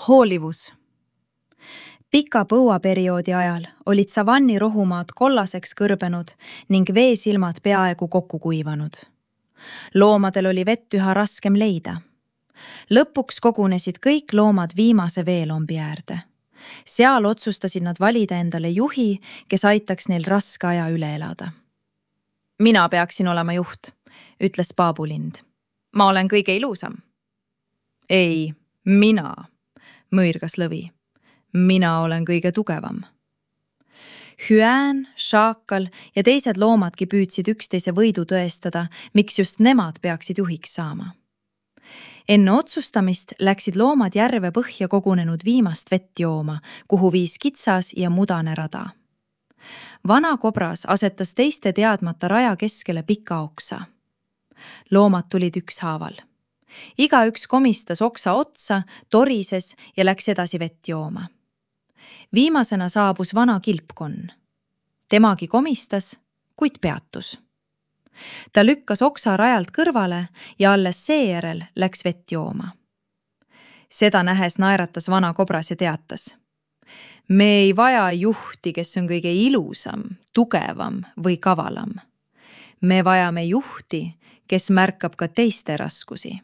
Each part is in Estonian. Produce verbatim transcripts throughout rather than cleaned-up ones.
Hoolivus. Pika põuaperioodi ajal olid savanni rohumaad kollaseks kõrbenud ning veesilmad peaaegu kokku kuivanud. Loomadel oli vett üha raskem leida. Lõpuks kogunesid kõik loomad viimase veelombi äärde. Seal otsustasid nad valida endale juhi, kes aitaks neil raske aja üle elada. Mina peaksin olema juht, ütles paabulind. Ma olen kõige ilusam. Ei, mina, mõirgas lõvi. Mina olen kõige tugevam. Hüään, šaakal ja teised loomadki püüdsid üksteise võidu tõestada, miks just nemad peaksid juhiks saama. Enne otsustamist läksid loomad järve põhja kogunenud viimast vett jooma, kuhu viis kitsas ja mudane rada. Vana kobras asetas teiste teadmata raja keskele pika oksa. Loomad tulid ükshaaval. Igaüks komistas oksa otsa, torises ja läks edasi vett jooma. Viimasena saabus vana kilpkonn. Temagi komistas, kuid peatus. Ta lükkas oksa rajalt kõrvale ja alles seejärel läks vett jooma. Seda nähes naeratas vana kobras ja teatas. Me ei vaja juhti, kes on kõige ilusam, tugevam või kavalam. Me vajame juhti, kes märkab ka teiste raskusi.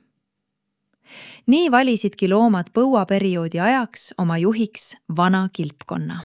Nii valisidki loomad põuaperioodi ajaks oma juhiks vana kilpkonna.